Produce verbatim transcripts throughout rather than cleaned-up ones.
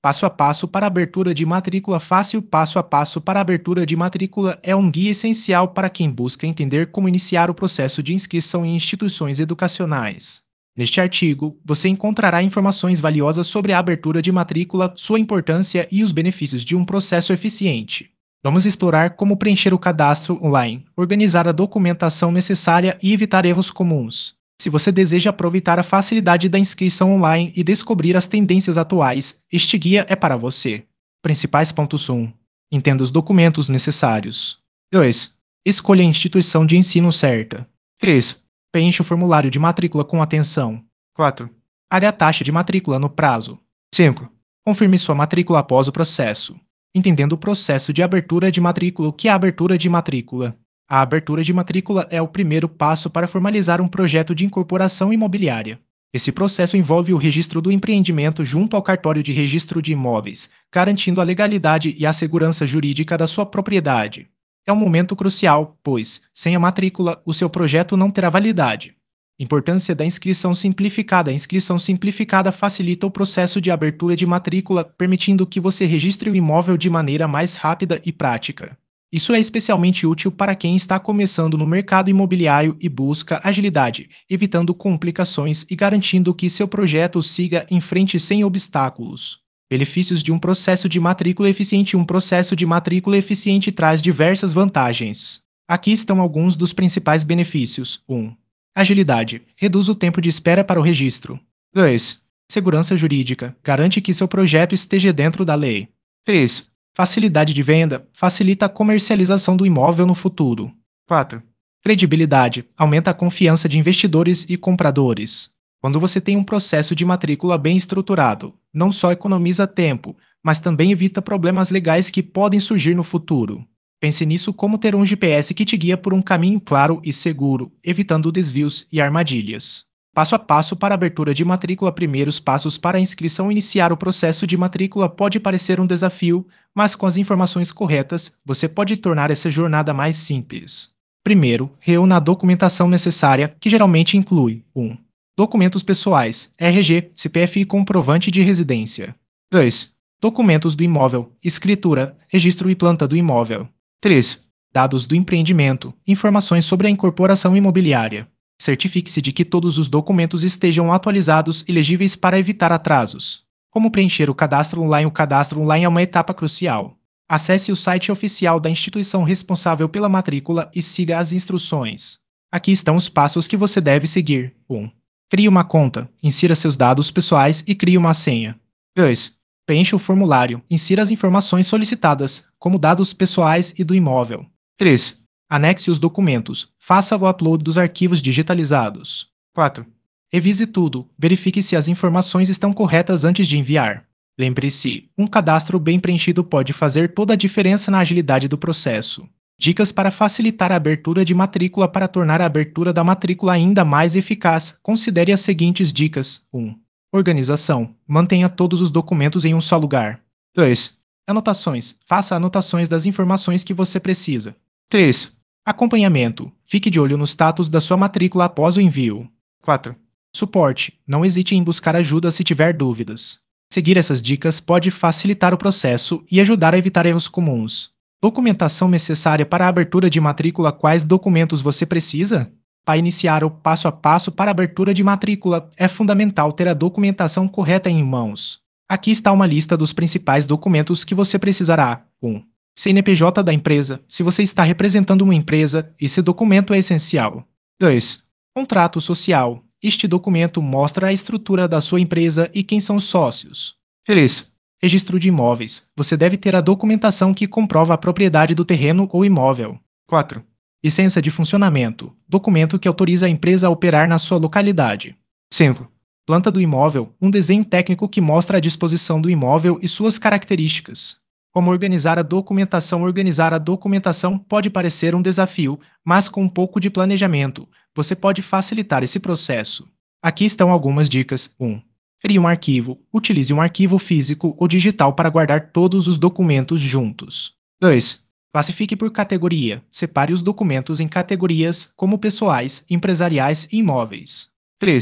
Passo a passo para a abertura de matrícula fácil. Passo a passo para a abertura de matrícula é um guia essencial para quem busca entender como iniciar o processo de inscrição em instituições educacionais. Neste artigo, você encontrará informações valiosas sobre a abertura de matrícula, sua importância e os benefícios de um processo eficiente. Vamos explorar como preencher o cadastro online, organizar a documentação necessária e evitar erros comuns. Se você deseja aproveitar a facilidade da inscrição online e descobrir as tendências atuais, este guia é para você. Principais pontos um. Entenda os documentos necessários. dois. Escolha a instituição de ensino certa. três. Preencha o formulário de matrícula com atenção. quatro. Abre a taxa de matrícula no prazo. cinco. Confirme sua matrícula após o processo. Entendendo o processo de abertura de matrícula. O que é a abertura de matrícula? A abertura de matrícula é o primeiro passo para formalizar um projeto de incorporação imobiliária. Esse processo envolve o registro do empreendimento junto ao cartório de registro de imóveis, garantindo a legalidade e a segurança jurídica da sua propriedade. É um momento crucial, pois, sem a matrícula, o seu projeto não terá validade. Importância da inscrição simplificada. A inscrição simplificada facilita o processo de abertura de matrícula, permitindo que você registre o imóvel de maneira mais rápida e prática. Isso é especialmente útil para quem está começando no mercado imobiliário e busca agilidade, evitando complicações e garantindo que seu projeto siga em frente sem obstáculos. Benefícios de um processo de matrícula eficiente. Um processo de matrícula eficiente traz diversas vantagens. Aqui estão alguns dos principais benefícios. um. Agilidade. Reduz o tempo de espera para o registro. dois. Segurança jurídica. Garante que seu projeto esteja dentro da lei. três. Facilidade de venda. Facilita a comercialização do imóvel no futuro. quatro. Credibilidade. Aumenta a confiança de investidores e compradores. Quando você tem um processo de matrícula bem estruturado, não só economiza tempo, mas também evita problemas legais que podem surgir no futuro. Pense nisso como ter um G P S que te guia por um caminho claro e seguro, evitando desvios e armadilhas. Passo a passo para a abertura de matrícula. Primeiros passos para a inscrição. Iniciar o processo de matrícula pode parecer um desafio, mas com as informações corretas, você pode tornar essa jornada mais simples. Primeiro, reúna a documentação necessária, que geralmente inclui um. Documentos pessoais, R G, C P F e comprovante de residência. dois. Documentos do imóvel, escritura, registro e planta do imóvel. três. Dados do empreendimento, informações sobre a incorporação imobiliária. Certifique-se de que todos os documentos estejam atualizados e legíveis para evitar atrasos. Como preencher o cadastro online? O cadastro online é uma etapa crucial. Acesse o site oficial da instituição responsável pela matrícula e siga as instruções. Aqui estão os passos que você deve seguir. um. Crie uma conta, insira seus dados pessoais e crie uma senha. dois. Preencha o formulário, insira as informações solicitadas, como dados pessoais e do imóvel. três. Anexe os documentos, faça o upload dos arquivos digitalizados. quatro. Revise tudo, verifique se as informações estão corretas antes de enviar. Lembre-se, um cadastro bem preenchido pode fazer toda a diferença na agilidade do processo. Dicas para facilitar a abertura de matrícula. Para tornar a abertura da matrícula ainda mais eficaz, considere as seguintes dicas. um. Organização. Mantenha todos os documentos em um só lugar. dois. Anotações. Faça anotações das informações que você precisa. três. Acompanhamento. Fique de olho no status da sua matrícula após o envio. quatro. Suporte. Não hesite em buscar ajuda se tiver dúvidas. Seguir essas dicas pode facilitar o processo e ajudar a evitar erros comuns. Documentação necessária para a abertura de matrícula. Quais documentos você precisa? Para iniciar o passo a passo para a abertura de matrícula, é fundamental ter a documentação correta em mãos. Aqui está uma lista dos principais documentos que você precisará. um. C N P J da empresa. Se você está representando uma empresa, esse documento é essencial. dois. Contrato social. Este documento mostra a estrutura da sua empresa e quem são os sócios. três. Registro de imóveis. Você deve ter a documentação que comprova a propriedade do terreno ou imóvel. quatro. Licença de funcionamento. Documento que autoriza a empresa a operar na sua localidade. cinco. Planta do imóvel. Um desenho técnico que mostra a disposição do imóvel e suas características. Como organizar a documentação? Organizar a documentação pode parecer um desafio, mas com um pouco de planejamento, você pode facilitar esse processo. Aqui estão algumas dicas. um. Crie um arquivo. Utilize um arquivo físico ou digital para guardar todos os documentos juntos. dois. Classifique por categoria. Separe os documentos em categorias como pessoais, empresariais e imóveis. três.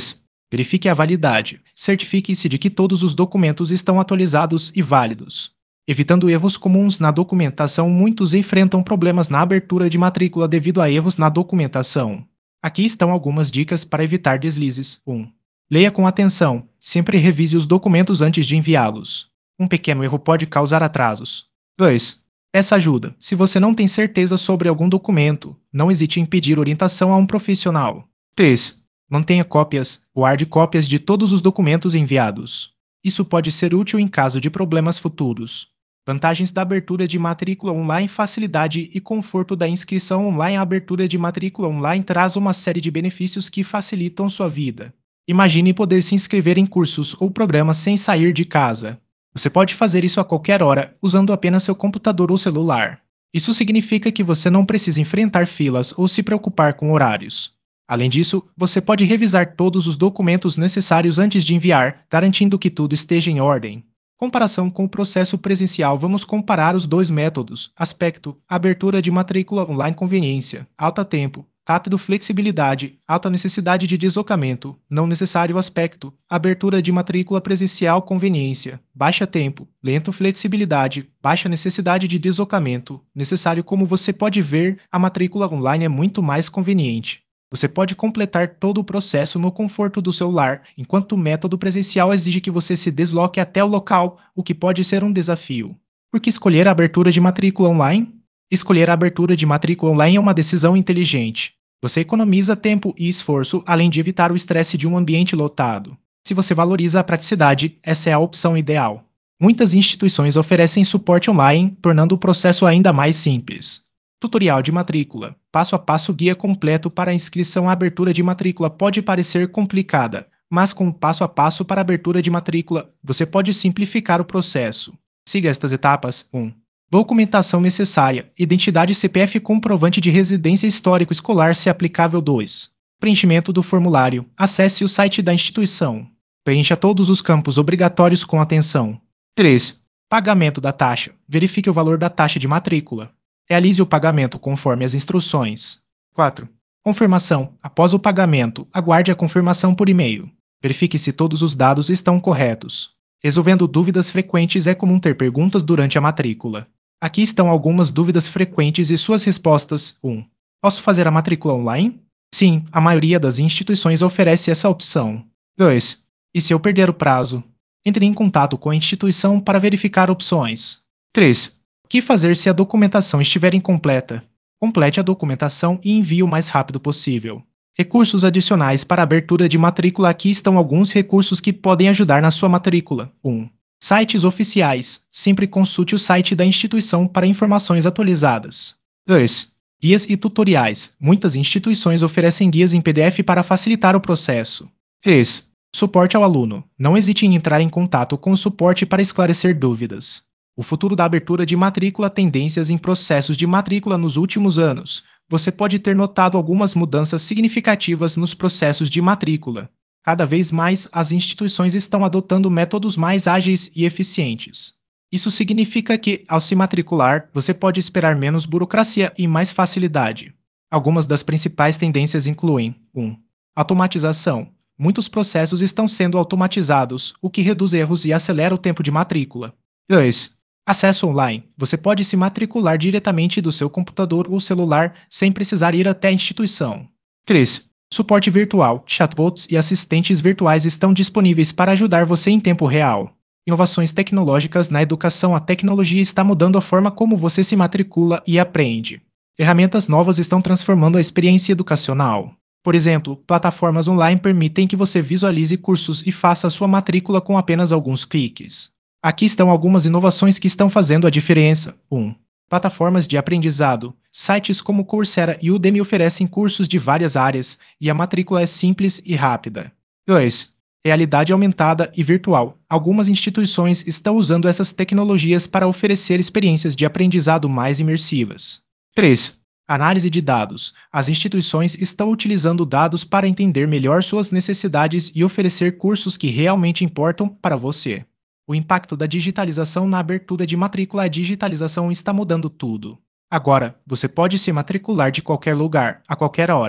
Verifique a validade. Certifique-se de que todos os documentos estão atualizados e válidos. Evitando erros comuns na documentação, muitos enfrentam problemas na abertura de matrícula devido a erros na documentação. Aqui estão algumas dicas para evitar deslizes. um. Leia com atenção. Sempre revise os documentos antes de enviá-los. Um pequeno erro pode causar atrasos. dois. Peça ajuda. Se você não tem certeza sobre algum documento, não hesite em pedir orientação a um profissional. três. Mantenha cópias, guarde cópias de todos os documentos enviados. Isso pode ser útil em caso de problemas futuros. Vantagens da abertura de matrícula online: facilidade e conforto da inscrição online. A abertura de matrícula online traz uma série de benefícios que facilitam sua vida. Imagine poder se inscrever em cursos ou programas sem sair de casa. Você pode fazer isso a qualquer hora, usando apenas seu computador ou celular. Isso significa que você não precisa enfrentar filas ou se preocupar com horários. Além disso, você pode revisar todos os documentos necessários antes de enviar, garantindo que tudo esteja em ordem. Comparação com o processo presencial: vamos comparar os dois métodos. Aspecto: abertura de matrícula online. Conveniência: alta tempo, rápido. Flexibilidade: alta necessidade de deslocamento, não necessário. Aspecto: abertura de matrícula presencial. Conveniência: baixa tempo, lento. Flexibilidade: baixa necessidade de deslocamento, necessário. Como você pode ver, a matrícula online é muito mais conveniente. Você pode completar todo o processo no conforto do seu lar, enquanto o método presencial exige que você se desloque até o local, o que pode ser um desafio. Por que escolher a abertura de matrícula online? Escolher a abertura de matrícula online é uma decisão inteligente. Você economiza tempo e esforço, além de evitar o estresse de um ambiente lotado. Se você valoriza a praticidade, essa é a opção ideal. Muitas instituições oferecem suporte online, tornando o processo ainda mais simples. Tutorial de matrícula. Passo a passo. Guia completo para a inscrição. A abertura de matrícula pode parecer complicada, mas com o passo a passo para a abertura de matrícula, você pode simplificar o processo. Siga estas etapas. um. Documentação necessária. Identidade, C P F, comprovante de residência, histórico escolar se aplicável. dois. Preenchimento do formulário. Acesse o site da instituição. Preencha todos os campos obrigatórios com atenção. três. Pagamento da taxa. Verifique o valor da taxa de matrícula. Realize o pagamento conforme as instruções. quatro. Confirmação. Após o pagamento, aguarde a confirmação por e-mail. Verifique se todos os dados estão corretos. Resolvendo dúvidas frequentes. É comum ter perguntas durante a matrícula. Aqui estão algumas dúvidas frequentes e suas respostas. um. Posso fazer a matrícula online? Sim, a maioria das instituições oferece essa opção. dois. E se eu perder o prazo? Entre em contato com a instituição para verificar opções. três. O que fazer se a documentação estiver incompleta? Complete a documentação e envie o mais rápido possível. Recursos adicionais para a abertura de matrícula. Aqui estão alguns recursos que podem ajudar na sua matrícula. um. Sites oficiais. Sempre consulte o site da instituição para informações atualizadas. dois. Guias e tutoriais. Muitas instituições oferecem guias em P D F para facilitar o processo. três. Suporte ao aluno. Não hesite em entrar em contato com o suporte para esclarecer dúvidas. O futuro da abertura de matrícula. Tendências em processos de matrícula nos últimos anos. Você pode ter notado algumas mudanças significativas nos processos de matrícula. Cada vez mais, as instituições estão adotando métodos mais ágeis e eficientes. Isso significa que, ao se matricular, você pode esperar menos burocracia e mais facilidade. Algumas das principais tendências incluem: um. Automatização. Muitos processos estão sendo automatizados, o que reduz erros e acelera o tempo de matrícula. dois. Acesso online. Você pode se matricular diretamente do seu computador ou celular sem precisar ir até a instituição. três. Suporte virtual. Chatbots e assistentes virtuais estão disponíveis para ajudar você em tempo real. Inovações tecnológicas na educação. A tecnologia está mudando a forma como você se matricula e aprende. Ferramentas novas estão transformando a experiência educacional. Por exemplo, plataformas online permitem que você visualize cursos e faça a sua matrícula com apenas alguns cliques. Aqui estão algumas inovações que estão fazendo a diferença. um. Plataformas de aprendizado. Sites como Coursera e Udemy oferecem cursos de várias áreas, e a matrícula é simples e rápida. dois. Realidade aumentada e virtual. Algumas instituições estão usando essas tecnologias para oferecer experiências de aprendizado mais imersivas. três. Análise de dados. As instituições estão utilizando dados para entender melhor suas necessidades e oferecer cursos que realmente importam para você. O impacto da digitalização na abertura de matrícula. A digitalização está mudando tudo. Agora, você pode se matricular de qualquer lugar, a qualquer hora.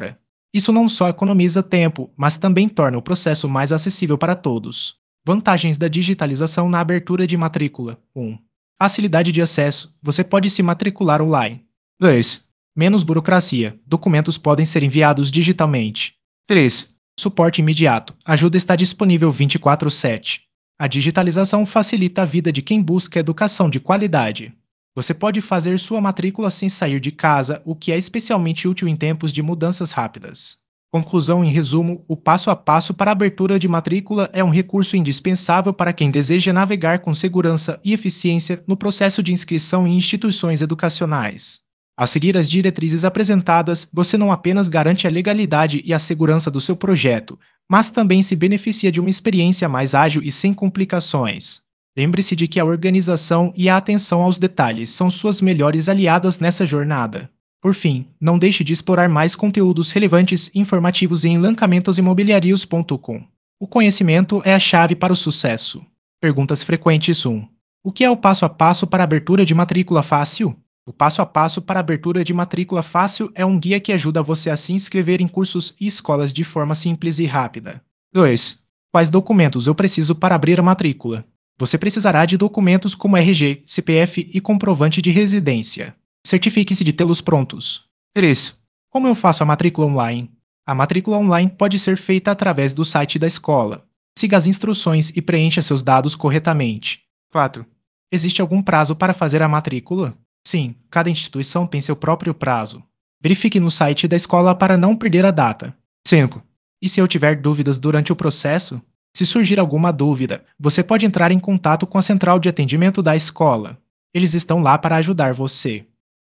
Isso não só economiza tempo, mas também torna o processo mais acessível para todos. Vantagens da digitalização na abertura de matrícula. um. Facilidade de acesso. Você pode se matricular online. dois. Menos burocracia. Documentos podem ser enviados digitalmente. três. Suporte imediato. Ajuda está disponível vinte e quatro sete. A digitalização facilita a vida de quem busca educação de qualidade. Você pode fazer sua matrícula sem sair de casa, o que é especialmente útil em tempos de mudanças rápidas. Conclusão em resumo: o passo a passo para a abertura de matrícula é um recurso indispensável para quem deseja navegar com segurança e eficiência no processo de inscrição em instituições educacionais. Ao seguir as diretrizes apresentadas, você não apenas garante a legalidade e a segurança do seu projeto, mas também se beneficia de uma experiência mais ágil e sem complicações. Lembre-se de que a organização e a atenção aos detalhes são suas melhores aliadas nessa jornada. Por fim, não deixe de explorar mais conteúdos relevantes e informativos em lancamentos imobiliários ponto com. O conhecimento é a chave para o sucesso. Perguntas frequentes um. O que é o passo a passo para a abertura de matrícula fácil? O passo a passo para a abertura de matrícula fácil é um guia que ajuda você a se inscrever em cursos e escolas de forma simples e rápida. dois. Quais documentos eu preciso para abrir a matrícula? Você precisará de documentos como R G, C P F e comprovante de residência. Certifique-se de tê-los prontos. três. Como eu faço a matrícula online? A matrícula online pode ser feita através do site da escola. Siga as instruções e preencha seus dados corretamente. quatro. Existe algum prazo para fazer a matrícula? Sim, cada instituição tem seu próprio prazo. Verifique no site da escola para não perder a data. cinco. E se eu tiver dúvidas durante o processo? Se surgir alguma dúvida, você pode entrar em contato com a central de atendimento da escola. Eles estão lá para ajudar você.